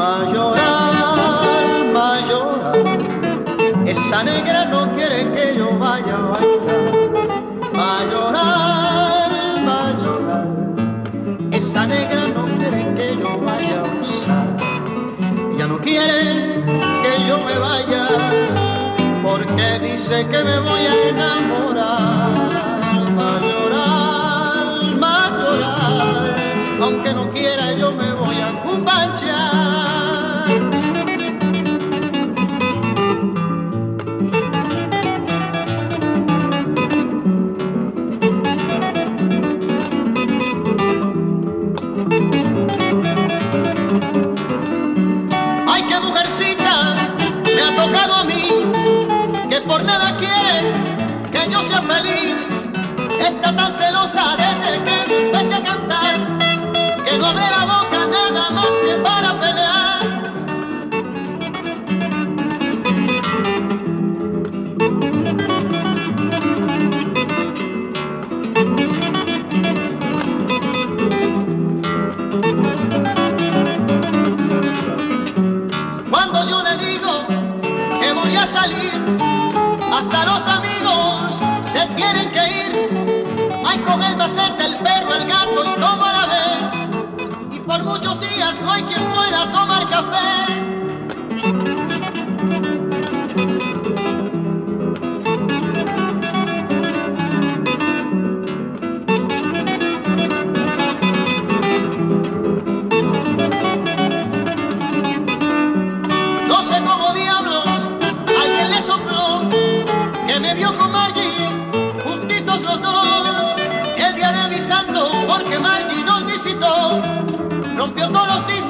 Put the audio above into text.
va a llorar, va a llorar. Esa negra no quiere que yo vaya a bailar. Va a llorar, va a llorar. Esa negra no quiere que yo vaya a usar. Ella no quiere que yo me vaya porque dice que me voy a enamorar. Va a llorar, va a llorar. Aunque no quiera yo me voy a cumbanchear. Ay, qué mujercita me ha tocado a mí, que por nada quiere que yo sea feliz. Está tan celosa desde que empecé a cantar, que no abre la boca nada más que para pelear. Cuando yo le digo que voy a salir, hasta los amigos se tienen que ir. Ay, con el macete, el perro, el gato y todo a la vez. Y por muchos días no hay quien pueda tomar café. No sé cómo diablos alguien le sopló que me vio con Margie juntitos los dos el día de mi santo, porque Margie nos visitó, rompió todos los días.